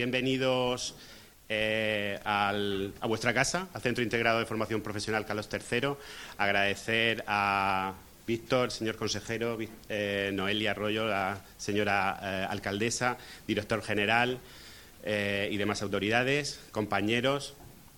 bienvenidos a vuestra casa, al Centro Integrado de Formación Profesional Carlos III. Agradecer a Víctor, señor consejero, Noelia Arroyo, la señora alcaldesa, director general y demás autoridades, compañeros.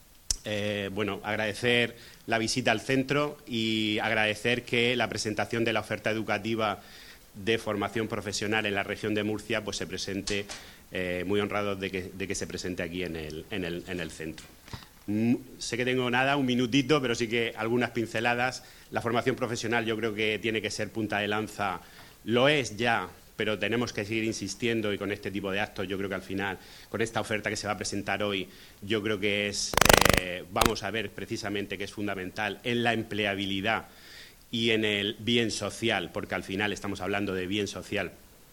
Agradecer la visita al centro y agradecer que la presentación de la oferta educativa de formación profesional en la región de Murcia pues se presente, muy honrados de que se presente aquí en el centro. Sé que tengo un minutito, pero sí que algunas pinceladas. La formación profesional yo creo que tiene que ser punta de lanza, lo es ya, pero tenemos que seguir insistiendo y con este tipo de actos yo creo que al final, con esta oferta que se va a presentar hoy, yo creo que vamos a ver precisamente que es fundamental en la empleabilidad y en el bien social, porque al final estamos hablando de bien social.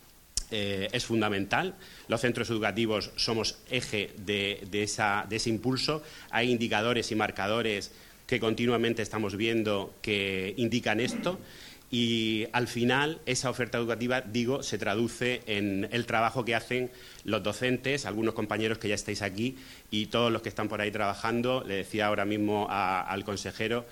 Es fundamental. Los centros educativos somos eje de ese impulso. Hay indicadores y marcadores que continuamente estamos viendo que indican esto y al final esa oferta educativa, se traduce en el trabajo que hacen los docentes, algunos compañeros que ya estáis aquí y todos los que están por ahí trabajando. Le decía ahora mismo al consejero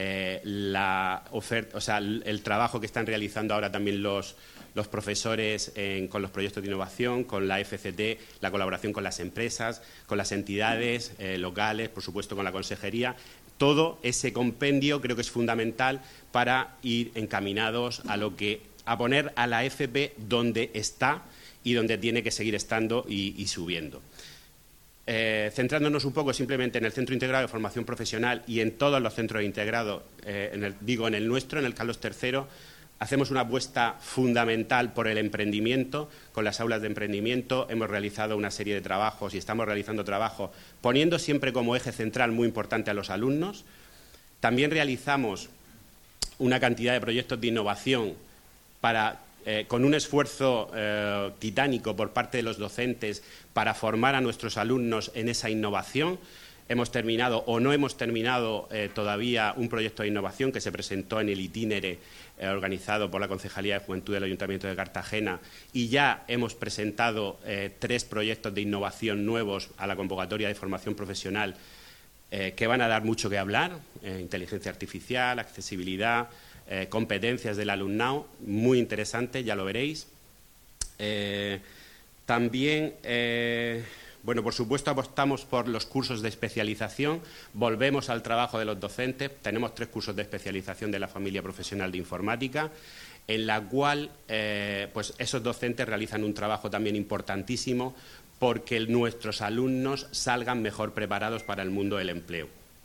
la oferta, el trabajo que están realizando ahora también los profesores con los proyectos de innovación, con la FCT, la colaboración con las empresas, con las entidades locales, por supuesto con la consejería. Todo ese compendio creo que es fundamental para ir encaminados a poner a la FP donde está y donde tiene que seguir estando y subiendo. Centrándonos un poco simplemente en el Centro Integrado de Formación Profesional y en todos los centros integrados, en el nuestro, en el Carlos III, hacemos una apuesta fundamental por el emprendimiento. Con las aulas de emprendimiento hemos realizado una serie de trabajos y estamos realizando trabajos poniendo siempre como eje central muy importante a los alumnos. También realizamos una cantidad de proyectos de innovación con un esfuerzo titánico por parte de los docentes para formar a nuestros alumnos en esa innovación. Hemos terminado o no hemos terminado todavía un proyecto de innovación que se presentó en el itinere organizado por la Concejalía de Juventud del Ayuntamiento de Cartagena y ya hemos presentado 3 proyectos de innovación nuevos a la convocatoria de formación profesional que van a dar mucho que hablar: inteligencia artificial, accesibilidad, competencias del alumnado, muy interesante, ya lo veréis. También, por supuesto, apostamos por los cursos de especialización, volvemos al trabajo de los docentes. Tenemos 3 cursos de especialización de la familia profesional de informática, en la cual esos docentes realizan un trabajo también importantísimo porque nuestros alumnos salgan mejor preparados para el mundo del empleo.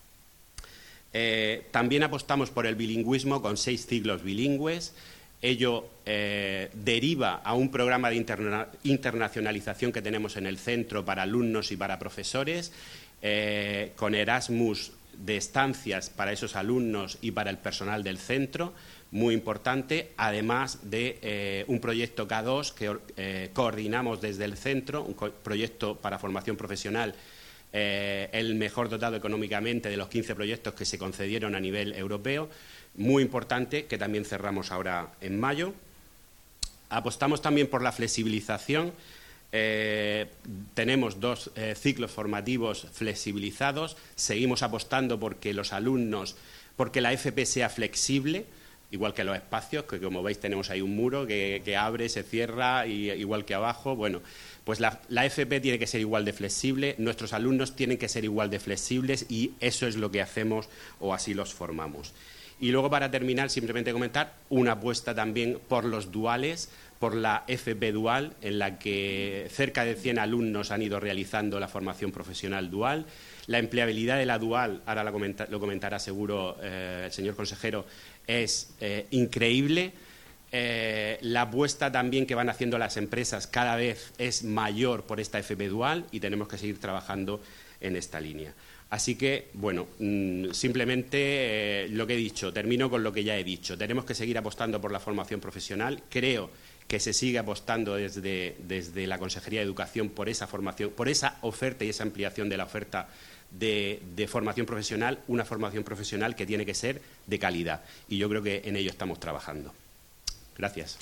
También apostamos por el bilingüismo con 6 ciclos bilingües. Ello deriva a un programa de internacionalización que tenemos en el centro para alumnos y para profesores, con Erasmus de estancias para esos alumnos y para el personal del centro, muy importante, además de un proyecto K2 que coordinamos desde el centro, un proyecto para formación profesional, el mejor dotado económicamente de los 15 proyectos que se concedieron a nivel europeo, muy importante, que también cerramos ahora en mayo. Apostamos también por la flexibilización. Tenemos 2 ciclos formativos flexibilizados. Seguimos apostando porque porque la FP sea flexible, igual que los espacios, que como veis tenemos ahí un muro que abre, se cierra, igual que abajo. Bueno, pues la FP tiene que ser igual de flexible, nuestros alumnos tienen que ser igual de flexibles y eso es lo que hacemos o así los formamos. Y luego, para terminar, simplemente comentar una apuesta también por los duales, por la FP dual, en la que cerca de 100 alumnos han ido realizando la formación profesional dual. La empleabilidad de la dual, ahora lo comentará seguro el señor consejero, es increíble. La apuesta también que van haciendo las empresas cada vez es mayor por esta FP dual y tenemos que seguir trabajando en esta línea. Así que, simplemente lo que he dicho, termino con lo que ya he dicho. Tenemos que seguir apostando por la formación profesional. Creo que se sigue apostando desde la Consejería de Educación por esa formación, por esa oferta y esa ampliación de la oferta de formación profesional, una formación profesional que tiene que ser de calidad. Y yo creo que en ello estamos trabajando. Gracias.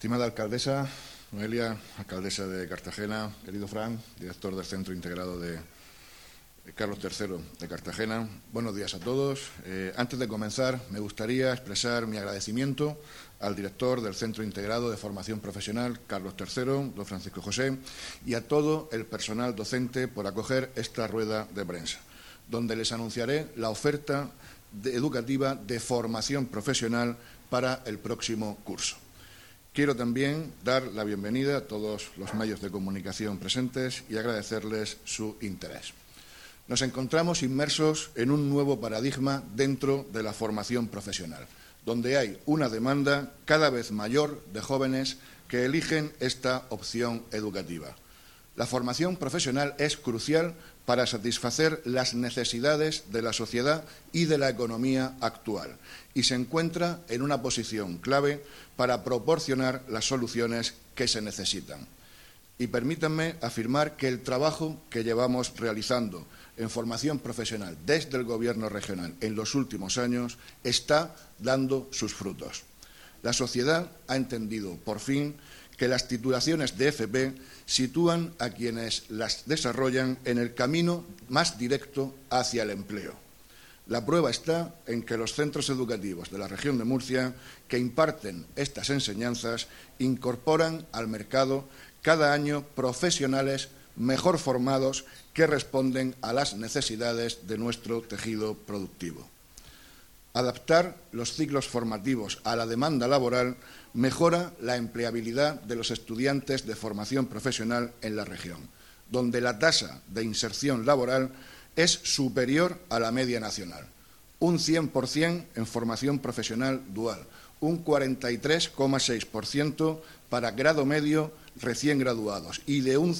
Estimada alcaldesa Noelia, alcaldesa de Cartagena, querido Fran, director del Centro Integrado de Carlos III de Cartagena, buenos días a todos. Antes de comenzar, me gustaría expresar mi agradecimiento al director del Centro Integrado de Formación Profesional, Carlos III, don Francisco José, y a todo el personal docente por acoger esta rueda de prensa, donde les anunciaré la oferta educativa de formación profesional para el próximo curso. Quiero también dar la bienvenida a todos los medios de comunicación presentes y agradecerles su interés. Nos encontramos inmersos en un nuevo paradigma dentro de la formación profesional, donde hay una demanda cada vez mayor de jóvenes que eligen esta opción educativa. La formación profesional es crucial para satisfacer las necesidades de la sociedad y de la economía actual y se encuentra en una posición clave para proporcionar las soluciones que se necesitan. Y permítanme afirmar que el trabajo que llevamos realizando en formación profesional desde el Gobierno regional en los últimos años está dando sus frutos. La sociedad ha entendido, por fin, que las titulaciones de FP sitúan a quienes las desarrollan en el camino más directo hacia el empleo. La prueba está en que los centros educativos de la región de Murcia que imparten estas enseñanzas incorporan al mercado cada año profesionales mejor formados que responden a las necesidades de nuestro tejido productivo. Adaptar los ciclos formativos a la demanda laboral mejora la empleabilidad de los estudiantes de formación profesional en la región, donde la tasa de inserción laboral es superior a la media nacional. Un 100% en formación profesional dual, un 43,6% para grado medio recién graduados y de un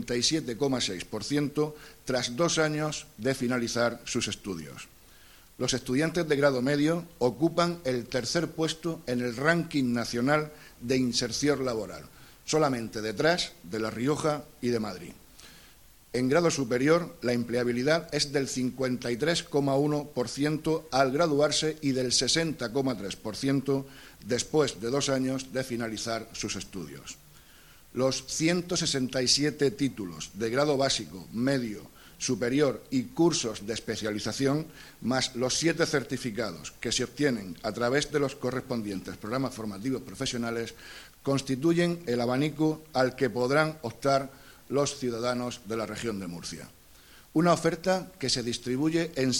57,6% tras 2 años de finalizar sus estudios. Los estudiantes de grado medio ocupan el tercer puesto en el ranking nacional de inserción laboral, solamente detrás de La Rioja y de Madrid. En grado superior, la empleabilidad es del 53,1% al graduarse y del 60,3% después de 2 años de finalizar sus estudios. Los 167 títulos de grado básico, medio, superior y cursos de especialización, más los 7 certificados que se obtienen a través de los correspondientes programas formativos profesionales, constituyen el abanico al que podrán optar los ciudadanos de la región de Murcia. Una oferta que se distribuye en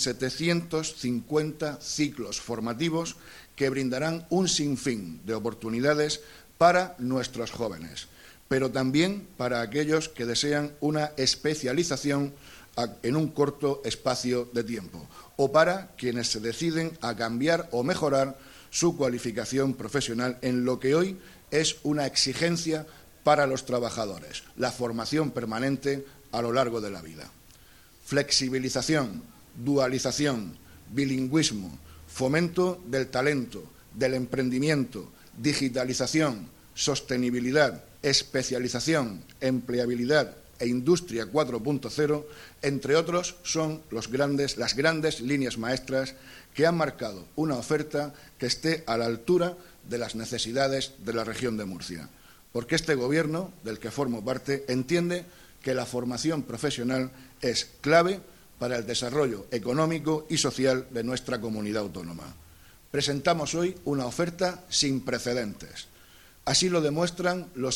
750 ciclos formativos que brindarán un sinfín de oportunidades para nuestros jóvenes, pero también para aquellos que desean una especialización en un corto espacio de tiempo, o para quienes se deciden a cambiar o mejorar su cualificación profesional en lo que hoy es una exigencia para los trabajadores, la formación permanente a lo largo de la vida. Flexibilización, dualización, bilingüismo, fomento del talento, del emprendimiento, digitalización, sostenibilidad, especialización, empleabilidad e Industria 4.0, entre otros, son las grandes líneas maestras que han marcado una oferta que esté a la altura de las necesidades de la región de Murcia. Porque este Gobierno, del que formo parte, entiende que la formación profesional es clave para el desarrollo económico y social de nuestra comunidad autónoma. Presentamos hoy una oferta sin precedentes. Así lo demuestran los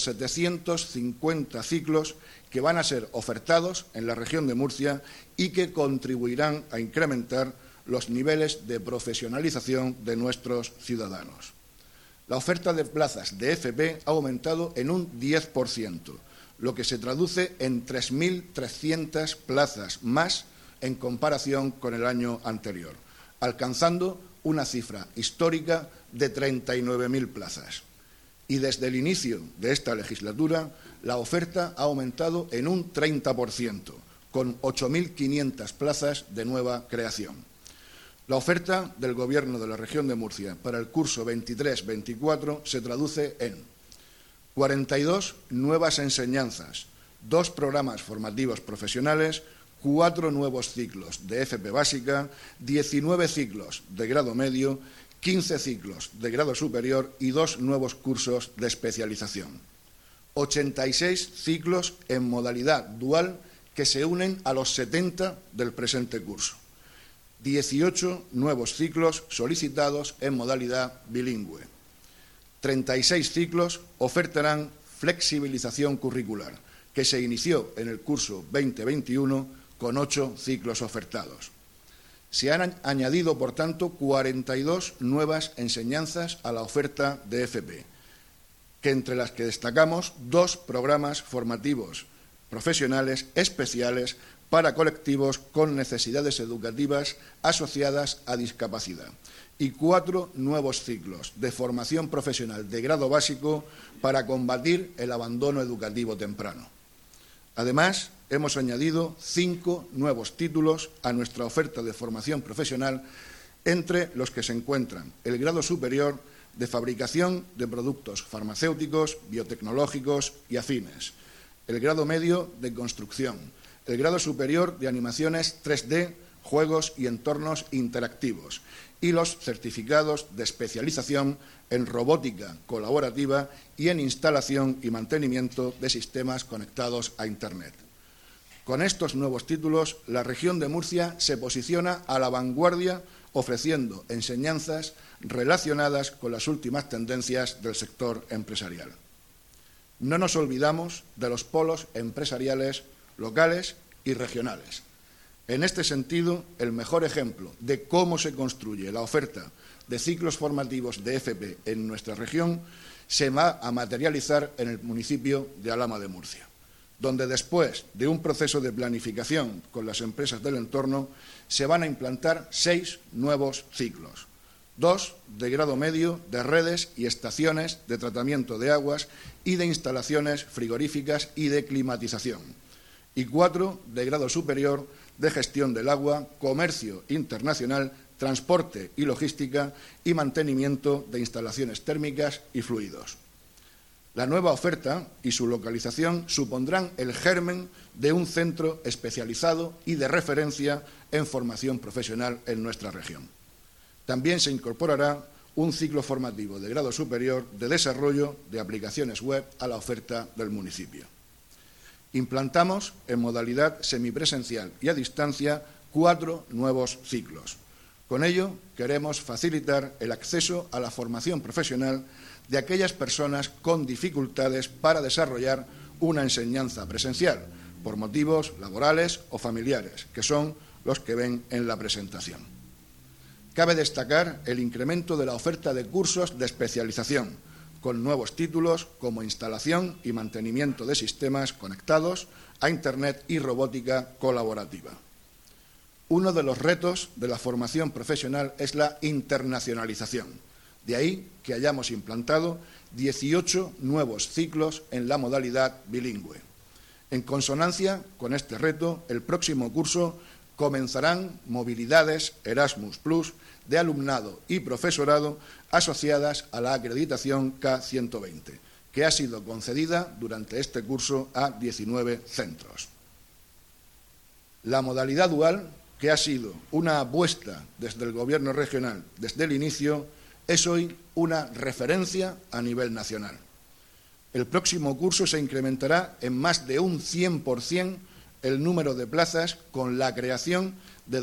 750 ciclos que van a ser ofertados en la región de Murcia y que contribuirán a incrementar los niveles de profesionalización de nuestros ciudadanos. La oferta de plazas de FP ha aumentado en un 10%, lo que se traduce en 3.300 plazas más en comparación con el año anterior, alcanzando una cifra histórica de 39.000 plazas. Y desde el inicio de esta legislatura, la oferta ha aumentado en un 30%, con 8.500 plazas de nueva creación. La oferta del Gobierno de la región de Murcia para el curso 23-24 se traduce en 42 nuevas enseñanzas, 2 programas formativos profesionales, 4 nuevos ciclos de FP básica, 19 ciclos de grado medio, 15 ciclos de grado superior y 2 nuevos cursos de especialización. 86 ciclos en modalidad dual que se unen a los 70 del presente curso. 18 nuevos ciclos solicitados en modalidad bilingüe. 36 ciclos ofertarán flexibilización curricular, que se inició en el curso 2021 con 8 ciclos ofertados. Se han añadido, por tanto, 42 nuevas enseñanzas a la oferta de FP, que entre las que destacamos 2 programas formativos profesionales especiales para colectivos con necesidades educativas asociadas a discapacidad y 4 nuevos ciclos de formación profesional de grado básico para combatir el abandono educativo temprano. Además, hemos añadido 5 nuevos títulos a nuestra oferta de formación profesional, entre los que se encuentran el grado superior de fabricación de productos farmacéuticos, biotecnológicos y afines, el grado medio de construcción, el grado superior de animaciones 3D, juegos y entornos interactivos y los certificados de especialización en robótica colaborativa y en instalación y mantenimiento de sistemas conectados a Internet. Con estos nuevos títulos, la región de Murcia se posiciona a la vanguardia ofreciendo enseñanzas relacionadas con las últimas tendencias del sector empresarial. No nos olvidamos de los polos empresariales locales y regionales. En este sentido, el mejor ejemplo de cómo se construye la oferta de ciclos formativos de FP en nuestra región se va a materializar en el municipio de Alhama de Murcia, donde después de un proceso de planificación con las empresas del entorno se van a implantar 6 nuevos ciclos, 2 de grado medio de redes y estaciones de tratamiento de aguas y de instalaciones frigoríficas y de climatización, y 4 de grado superior de gestión del agua, comercio internacional, transporte y logística y mantenimiento de instalaciones térmicas y fluidos. La nueva oferta y su localización supondrán el germen de un centro especializado y de referencia en formación profesional en nuestra región. También se incorporará un ciclo formativo de grado superior de desarrollo de aplicaciones web a la oferta del municipio. Implantamos en modalidad semipresencial y a distancia 4 nuevos ciclos. Con ello, queremos facilitar el acceso a la formación profesional de aquellas personas con dificultades para desarrollar una enseñanza presencial, por motivos laborales o familiares, que son los que ven en la presentación. Cabe destacar el incremento de la oferta de cursos de especialización, con nuevos títulos como instalación y mantenimiento de sistemas conectados a Internet y robótica colaborativa. Uno de los retos de la formación profesional es la internacionalización. De ahí que hayamos implantado 18 nuevos ciclos en la modalidad bilingüe. En consonancia con este reto, el próximo curso comenzarán movilidades Erasmus Plus de alumnado y profesorado asociadas a la acreditación K120, que ha sido concedida durante este curso a 19 centros. La modalidad dual, que ha sido una apuesta desde el Gobierno regional desde el inicio, es hoy una referencia a nivel nacional. El próximo curso se incrementará en más de un 100% el número de plazas con la creación de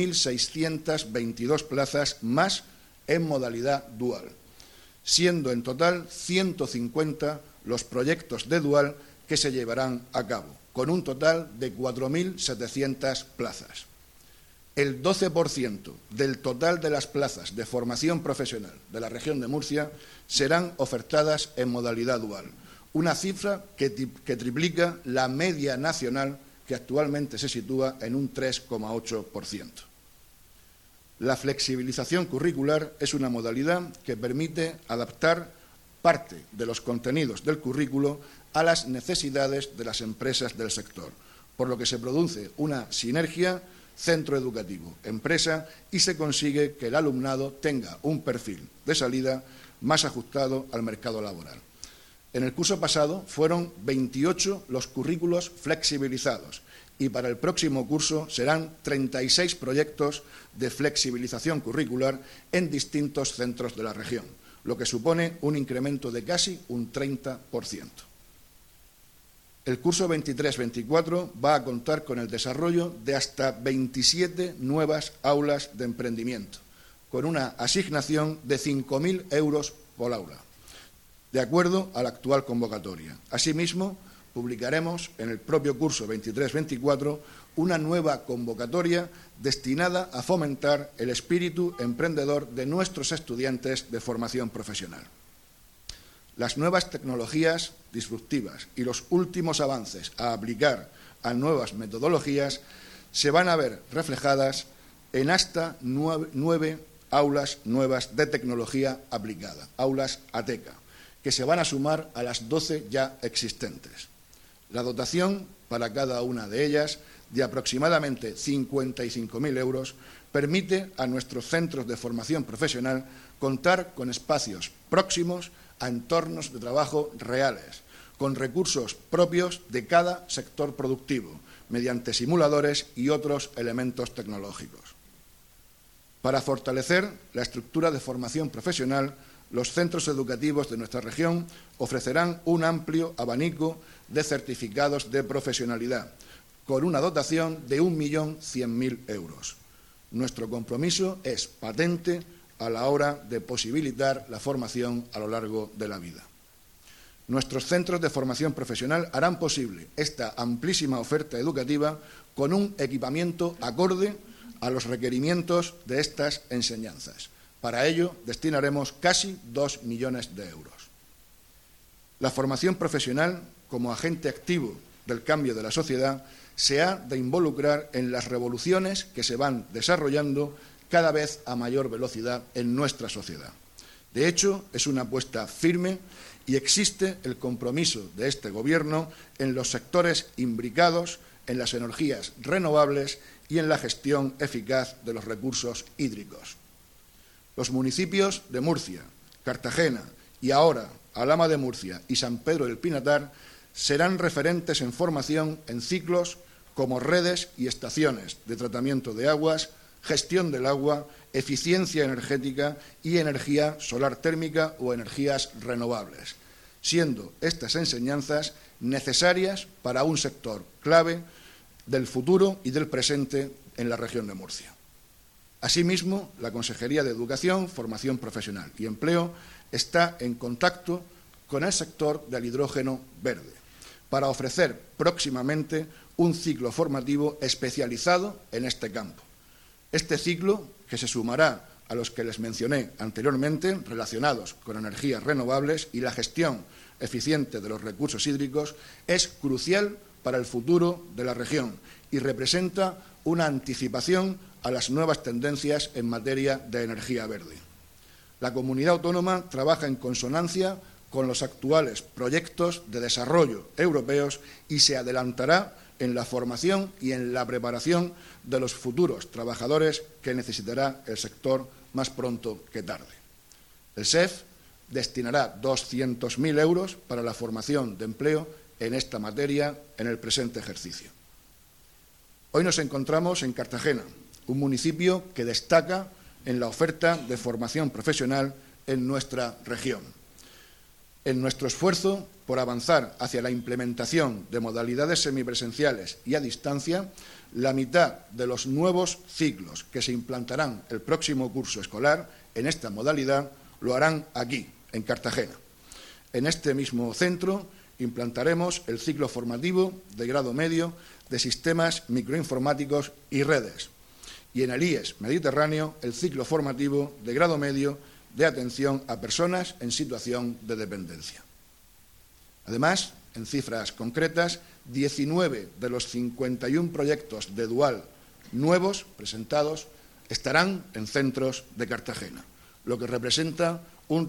2.622 plazas más en modalidad dual, siendo en total 150 los proyectos de dual que se llevarán a cabo, con un total de 4.700 plazas. El 12% del total de las plazas de formación profesional de la región de Murcia serán ofertadas en modalidad dual, una cifra que triplica la media nacional, que actualmente se sitúa en un 3,8%. La flexibilización curricular es una modalidad que permite adaptar parte de los contenidos del currículo a las necesidades de las empresas del sector, por lo que se produce una sinergia centro educativo, empresa, y se consigue que el alumnado tenga un perfil de salida más ajustado al mercado laboral. En el curso pasado fueron 28 los currículos flexibilizados y para el próximo curso serán 36 proyectos de flexibilización curricular en distintos centros de la región, lo que supone un incremento de casi un 30%. El curso 23-24 va a contar con el desarrollo de hasta 27 nuevas aulas de emprendimiento, con una asignación de 5.000 euros por aula, de acuerdo a la actual convocatoria. Asimismo, publicaremos en el propio curso 23-24 una nueva convocatoria destinada a fomentar el espíritu emprendedor de nuestros estudiantes de formación profesional. Las nuevas tecnologías disruptivas y los últimos avances a aplicar a nuevas metodologías se van a ver reflejadas en hasta 9 aulas nuevas de tecnología aplicada, aulas ATECA, que se van a sumar a las 12 ya existentes. La dotación para cada una de ellas, de aproximadamente 55.000 euros, permite a nuestros centros de formación profesional contar con espacios próximos a entornos de trabajo reales, con recursos propios de cada sector productivo, mediante simuladores y otros elementos tecnológicos. Para fortalecer la estructura de formación profesional, los centros educativos de nuestra región ofrecerán un amplio abanico de certificados de profesionalidad, con una dotación de 1.100.000 euros. Nuestro compromiso es patente a la hora de posibilitar la formación a lo largo de la vida. Nuestros centros de formación profesional harán posible esta amplísima oferta educativa con un equipamiento acorde a los requerimientos de estas enseñanzas. Para ello destinaremos casi 2 millones de euros. La formación profesional, como agente activo del cambio de la sociedad, se ha de involucrar en las revoluciones que se van desarrollando cada vez a mayor velocidad en nuestra sociedad. De hecho, es una apuesta firme y existe el compromiso de este Gobierno en los sectores imbricados, en las energías renovables y en la gestión eficaz de los recursos hídricos. Los municipios de Murcia, Cartagena y ahora Alhama de Murcia y San Pedro del Pinatar serán referentes en formación en ciclos como redes y estaciones de tratamiento de aguas, gestión del agua, eficiencia energética y energía solar térmica o energías renovables, siendo estas enseñanzas necesarias para un sector clave del futuro y del presente en la región de Murcia. Asimismo, la Consejería de Educación, Formación Profesional y Empleo está en contacto con el sector del hidrógeno verde para ofrecer próximamente un ciclo formativo especializado en este campo. Este ciclo, que se sumará a los que les mencioné anteriormente, relacionados con energías renovables y la gestión eficiente de los recursos hídricos, es crucial para el futuro de la región y representa una anticipación a las nuevas tendencias en materia de energía verde. La comunidad autónoma trabaja en consonancia con los actuales proyectos de desarrollo europeos y se adelantará en la formación y en la preparación de los futuros trabajadores que necesitará el sector más pronto que tarde. El SEF destinará 200.000 euros para la formación de empleo en esta materia en el presente ejercicio. Hoy nos encontramos en Cartagena, un municipio que destaca en la oferta de formación profesional en nuestra región. En nuestro esfuerzo por avanzar hacia la implementación de modalidades semipresenciales y a distancia, la mitad de los nuevos ciclos que se implantarán el próximo curso escolar en esta modalidad lo harán aquí, en Cartagena. En este mismo centro implantaremos el ciclo formativo de grado medio de sistemas microinformáticos y redes, y en el IES Mediterráneo el ciclo formativo de grado medio de atención a personas en situación de dependencia. Además, en cifras concretas, 19 de los 51 proyectos de Dual nuevos presentados estarán en centros de Cartagena, lo que representa un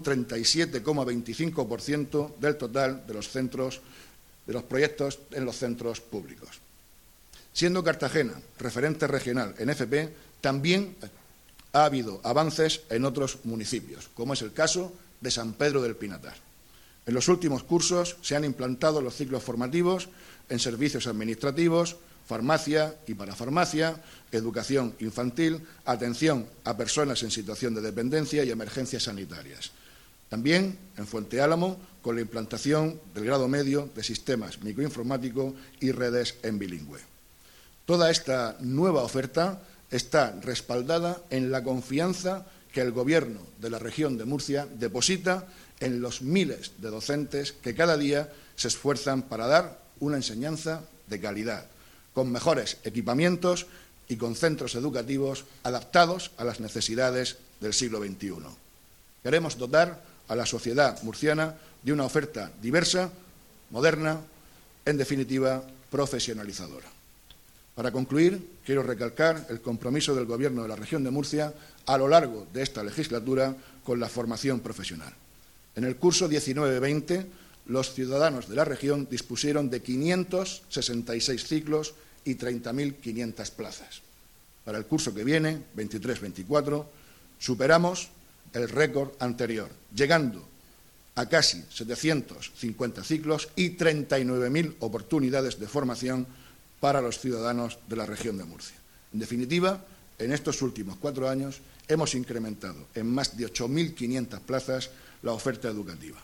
37,25% del total de los proyectos en los centros públicos. Siendo Cartagena referente regional en FP, también ha habido avances en otros municipios, como es el caso de San Pedro del Pinatar. En los últimos cursos se han implantado los ciclos formativos en servicios administrativos, farmacia y parafarmacia, educación infantil, atención a personas en situación de dependencia y emergencias sanitarias. También en Fuente Álamo, con la implantación del grado medio de sistemas microinformáticos y redes en bilingüe. Toda esta nueva oferta está respaldada en la confianza que el Gobierno de la región de Murcia deposita en los miles de docentes que cada día se esfuerzan para dar una enseñanza de calidad, con mejores equipamientos y con centros educativos adaptados a las necesidades del siglo XXI. Queremos dotar a la sociedad murciana de una oferta diversa, moderna, en definitiva, profesionalizadora. Para concluir, quiero recalcar el compromiso del Gobierno de la región de Murcia a lo largo de esta legislatura con la formación profesional. En el curso 19-20, los ciudadanos de la región dispusieron de 566 ciclos y 30.500 plazas. Para el curso que viene, 23-24, superamos el récord anterior, llegando a casi 750 ciclos y 39.000 oportunidades de formación para los ciudadanos de la región de Murcia. En definitiva, en estos últimos 4 años hemos incrementado en más de 8.500 plazas la oferta educativa.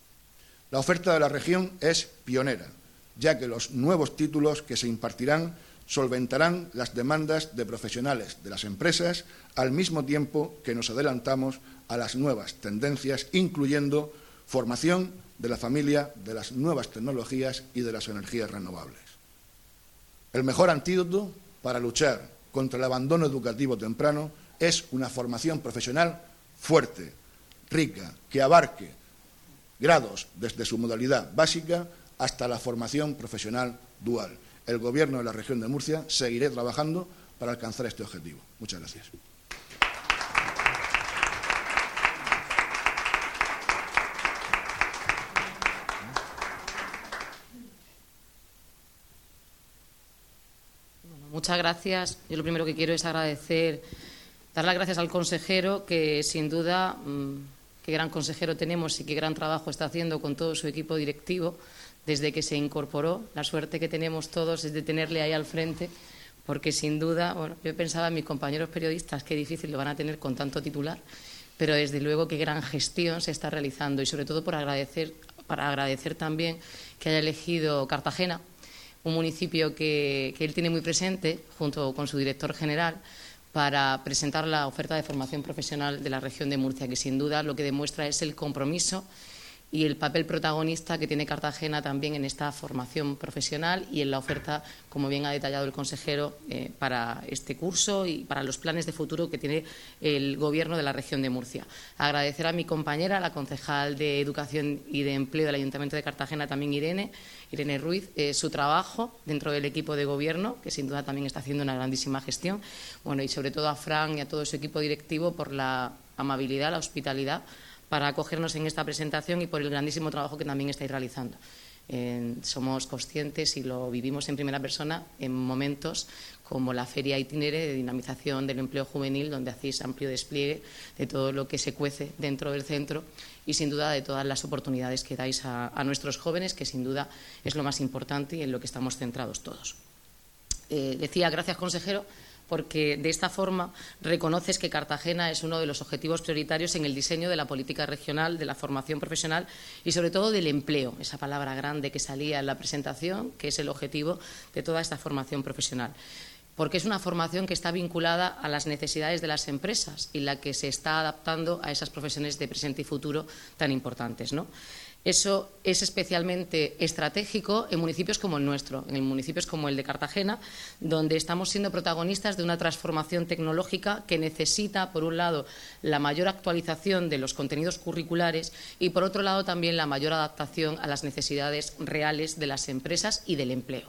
La oferta de la región es pionera, ya que los nuevos títulos que se impartirán solventarán las demandas de profesionales de las empresas al mismo tiempo que nos adelantamos a las nuevas tendencias, incluyendo formación de la familia de las nuevas tecnologías y de las energías renovables. El mejor antídoto para luchar contra el abandono educativo temprano es una formación profesional fuerte, rica, que abarque grados desde su modalidad básica hasta la formación profesional dual. El Gobierno de la región de Murcia seguirá trabajando para alcanzar este objetivo. Muchas gracias. Muchas gracias. Yo lo primero que quiero es agradecer, dar las gracias al consejero, que sin duda, qué gran consejero tenemos y qué gran trabajo está haciendo con todo su equipo directivo desde que se incorporó. La suerte que tenemos todos es de tenerle ahí al frente, porque sin duda, bueno, yo pensaba en mis compañeros periodistas qué difícil lo van a tener con tanto titular, pero desde luego qué gran gestión se está realizando y sobre todo para agradecer también que haya elegido Cartagena, un municipio que él tiene muy presente, junto con su director general, para presentar la oferta de formación profesional de la región de Murcia, que sin duda lo que demuestra es el compromiso y el papel protagonista que tiene Cartagena también en esta formación profesional y en la oferta, como bien ha detallado el consejero, para este curso y para los planes de futuro que tiene el Gobierno de la región de Murcia. Agradecer a mi compañera, la concejal de Educación y de Empleo del Ayuntamiento de Cartagena, también Irene Ruiz, su trabajo dentro del equipo de Gobierno, que sin duda también está haciendo una grandísima gestión. Bueno, y sobre todo a Fran y a todo su equipo directivo por la amabilidad, la hospitalidad, para acogernos en esta presentación y por el grandísimo trabajo que también estáis realizando. Somos conscientes y lo vivimos en primera persona en momentos como la Feria Itinere de dinamización del empleo juvenil, donde hacéis amplio despliegue de todo lo que se cuece dentro del centro y sin duda de todas las oportunidades que dais a nuestros jóvenes, que sin duda es lo más importante y en lo que estamos centrados todos. Decía, gracias consejero, porque de esta forma reconoces que Cartagena es uno de los objetivos prioritarios en el diseño de la política regional, de la formación profesional y sobre todo del empleo, esa palabra grande que salía en la presentación, que es el objetivo de toda esta formación profesional. Porque es una formación que está vinculada a las necesidades de las empresas y la que se está adaptando a esas profesiones de presente y futuro tan importantes, ¿no? Eso es especialmente estratégico en municipios como el nuestro, en municipios como el de Cartagena, donde estamos siendo protagonistas de una transformación tecnológica que necesita, por un lado, la mayor actualización de los contenidos curriculares y, por otro lado, también la mayor adaptación a las necesidades reales de las empresas y del empleo.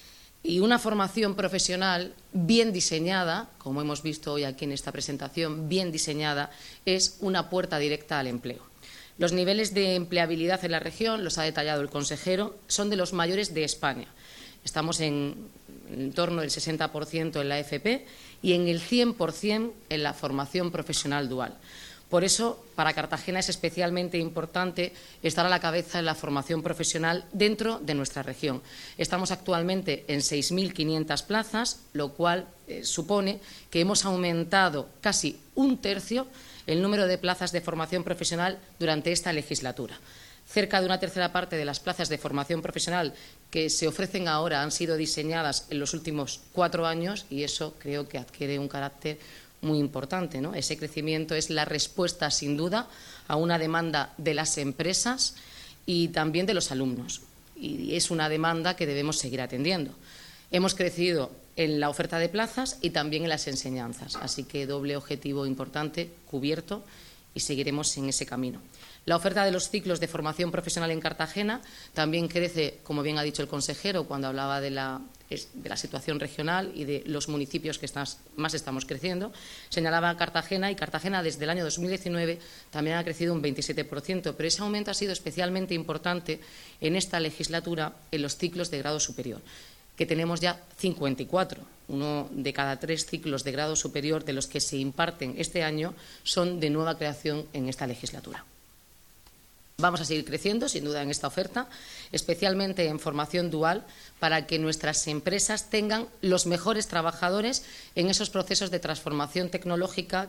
Y una formación profesional bien diseñada, como hemos visto hoy aquí en esta presentación, bien diseñada, es una puerta directa al empleo. Los niveles de empleabilidad en la región, los ha detallado el consejero, son de los mayores de España. Estamos en torno del 60% en la FP y en el 100% en la formación profesional dual. Por eso, para Cartagena es especialmente importante estar a la cabeza de la formación profesional dentro de nuestra región. Estamos actualmente en 6.500 plazas, lo cual supone que hemos aumentado casi 1/3 el número de plazas de formación profesional durante esta legislatura. Cerca de una tercera parte de las plazas de formación profesional que se ofrecen ahora han sido diseñadas en los últimos 4 años y eso creo que adquiere un carácter muy importante, ¿no? Ese crecimiento es la respuesta, sin duda, a una demanda de las empresas y también de los alumnos. Y es una demanda que debemos seguir atendiendo. Hemos crecido en la oferta de plazas y también en las enseñanzas. Así que doble objetivo importante cubierto y seguiremos en ese camino. La oferta de los ciclos de formación profesional en Cartagena también crece, como bien ha dicho el consejero, cuando hablaba de la situación regional y de los municipios que más estamos creciendo. Señalaba Cartagena y Cartagena desde el año 2019 también ha crecido un 27%, pero ese aumento ha sido especialmente importante en esta legislatura en los ciclos de grado superior, que tenemos ya 54. 1 de cada 3 ciclos de grado superior de los que se imparten este año son de nueva creación en esta legislatura. Vamos a seguir creciendo, sin duda, en esta oferta, especialmente en formación dual, para que nuestras empresas tengan los mejores trabajadores en esos procesos de transformación tecnológica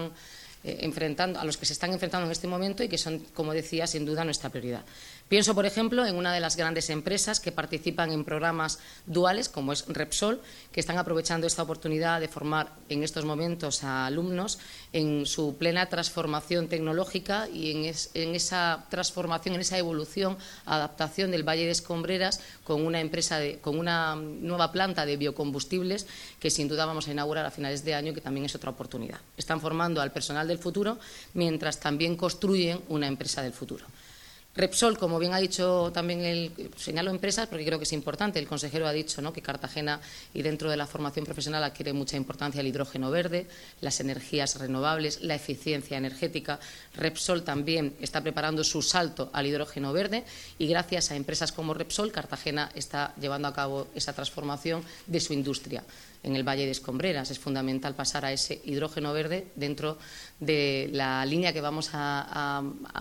a los que se están enfrentando en este momento y que son, como decía, sin duda nuestra prioridad. Pienso, por ejemplo, en una de las grandes empresas que participan en programas duales, como es Repsol, que están aprovechando esta oportunidad de formar en estos momentos a alumnos en su plena transformación tecnológica y en esa transformación, en esa evolución, adaptación del Valle de Escombreras con una nueva planta de biocombustibles que sin duda vamos a inaugurar a finales de año, que también es otra oportunidad. Están formando al personal del futuro mientras también construyen una empresa del futuro. Repsol, como bien ha dicho también, señalo empresas porque creo que es importante. El consejero ha dicho, ¿no?, que Cartagena y dentro de la formación profesional adquiere mucha importancia el hidrógeno verde, las energías renovables, la eficiencia energética. Repsol también está preparando su salto al hidrógeno verde y gracias a empresas como Repsol, Cartagena está llevando a cabo esa transformación de su industria en el Valle de Escombreras. Es fundamental pasar a ese hidrógeno verde dentro de la línea que vamos a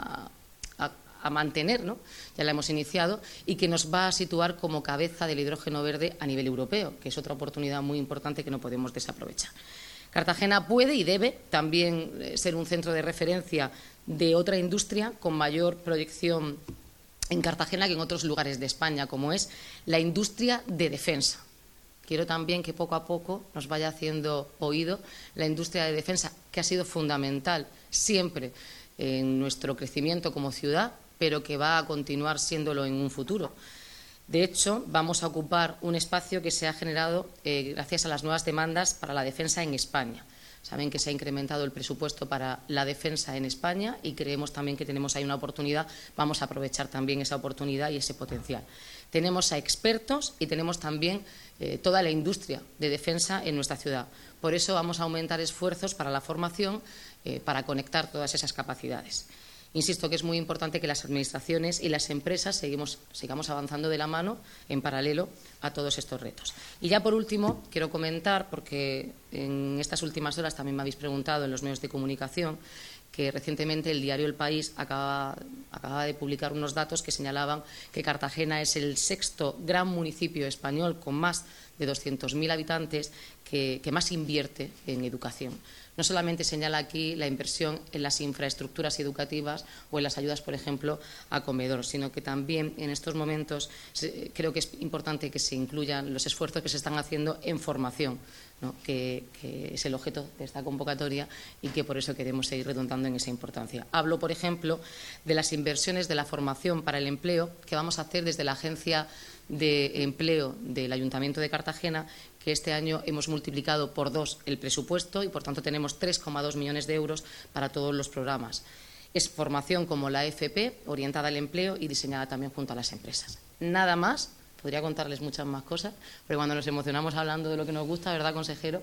mantener, ¿no? Ya la hemos iniciado y que nos va a situar como cabeza del hidrógeno verde a nivel europeo, que es otra oportunidad muy importante que no podemos desaprovechar. Cartagena puede y debe también ser un centro de referencia de otra industria con mayor proyección en Cartagena que en otros lugares de España, como es la industria de defensa. Quiero también que poco a poco nos vaya haciendo oído la industria de defensa, que ha sido fundamental siempre en nuestro crecimiento como ciudad, pero que va a continuar siéndolo en un futuro. De hecho, vamos a ocupar un espacio que se ha generado gracias a las nuevas demandas para la defensa en España. Saben que se ha incrementado el presupuesto para la defensa en España y creemos también que tenemos ahí una oportunidad. Vamos a aprovechar también esa oportunidad y ese potencial. Tenemos a expertos y tenemos también toda la industria de defensa en nuestra ciudad. Por eso vamos a aumentar esfuerzos para la formación, para conectar todas esas capacidades. Insisto que es muy importante que las administraciones y las empresas sigamos avanzando de la mano en paralelo a todos estos retos. Y ya por último, quiero comentar, porque en estas últimas horas también me habéis preguntado en los medios de comunicación, que recientemente el diario El País acaba de publicar unos datos que señalaban que Cartagena es el 6º gran municipio español con más de 200.000 habitantes que más invierte en educación. No solamente señala aquí la inversión en las infraestructuras educativas o en las ayudas, por ejemplo, a comedor, sino que también en estos momentos creo que es importante que se incluyan los esfuerzos que se están haciendo en formación, ¿no?, que es el objeto de esta convocatoria y que por eso queremos seguir redundando en esa importancia. Hablo, por ejemplo, de las inversiones de la formación para el empleo que vamos a hacer desde la Agencia de Empleo del Ayuntamiento de Cartagena, que este año hemos multiplicado por 2 el presupuesto y, por tanto, tenemos 3,2 millones de euros para todos los programas. Es formación como la FP, orientada al empleo y diseñada también junto a las empresas. Nada más, podría contarles muchas más cosas, pero cuando nos emocionamos hablando de lo que nos gusta, ¿verdad, consejero?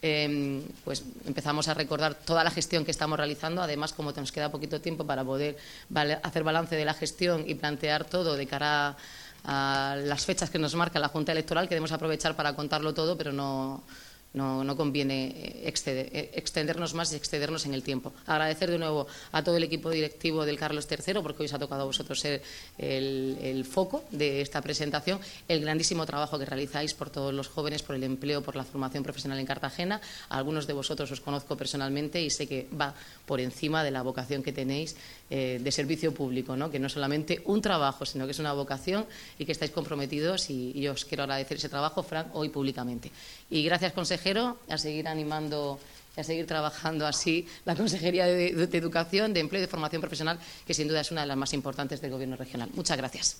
Pues empezamos a recordar toda la gestión que estamos realizando. Además, como nos queda poquito tiempo para poder hacer balance de la gestión y plantear todo de cara a las fechas que nos marca la Junta Electoral, queremos aprovechar para contarlo todo, pero no No conviene extendernos más y excedernos en el tiempo. Agradecer de nuevo a todo el equipo directivo del Carlos III, porque hoy os ha tocado a vosotros ser el foco de esta presentación, el grandísimo trabajo que realizáis por todos los jóvenes, por el empleo, por la formación profesional en Cartagena. A algunos de vosotros os conozco personalmente y sé que va por encima de la vocación que tenéis de servicio público, ¿no? Que no es solamente un trabajo, sino que es una vocación y que estáis comprometidos, y yo os quiero agradecer ese trabajo, Fran, hoy públicamente. Y gracias, consejero, a seguir animando y a seguir trabajando así la Consejería de Educación, de Empleo y de Formación Profesional, que sin duda es una de las más importantes del Gobierno regional. Muchas gracias.